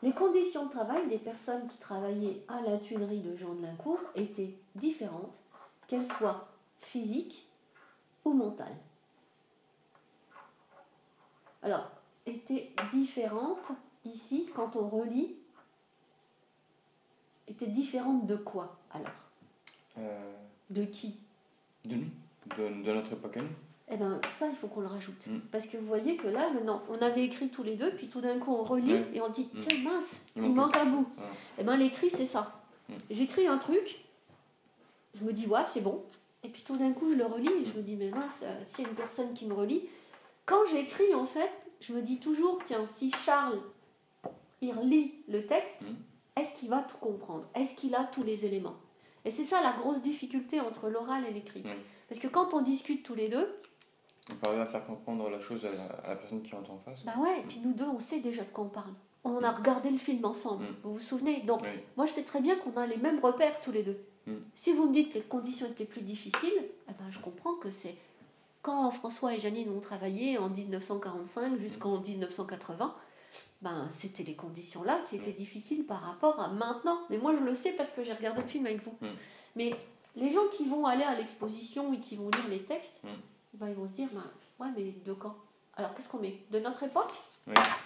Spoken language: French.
Les conditions de travail des personnes qui travaillaient à la Tuilerie de Jean de Lincourt étaient différentes, qu'elles soient physiques ou mentales. Alors, étaient différentes, ici, quand on relit, étaient différentes de quoi, alors De qui? De nous, de notre époque à nous. Eh bien, ça, il faut qu'on le rajoute. Parce que vous voyez que là, maintenant, on avait écrit tous les deux, puis tout d'un coup, on relit et on se dit, tiens, mince, il manque un bout. Eh bien, l'écrit, c'est ça. J'écris un truc, je me dis, ouais, c'est bon. Et puis tout d'un coup, je le relis et je me dis, mais mince, s'il y a une personne qui me relit. Quand j'écris, en fait, je me dis toujours, tiens, si Charles, il relit le texte, est-ce qu'il va tout comprendre? Est-ce qu'il a tous les éléments? Et c'est ça la grosse difficulté entre l'oral et l'écrit. Parce que quand on discute tous les deux, on peut arriver à faire comprendre la chose à la personne qui entend en face. Bah ouais, et puis nous deux, on sait déjà de quoi on parle. On a regardé le film ensemble, vous vous souvenez? Donc, moi, je sais très bien qu'on a les mêmes repères tous les deux. Si vous me dites que les conditions étaient plus difficiles, eh ben, je comprends que c'est... Quand François et Janine ont travaillé en 1945 jusqu'en 1980, ben, c'était les conditions-là qui étaient difficiles par rapport à maintenant. Mais moi, je le sais parce que j'ai regardé le film avec vous. Mais les gens qui vont aller à l'exposition et qui vont lire les textes, ben, ils vont se dire, ben, ouais, mais de quand? Alors, qu'est-ce qu'on met? De notre époque? Oui.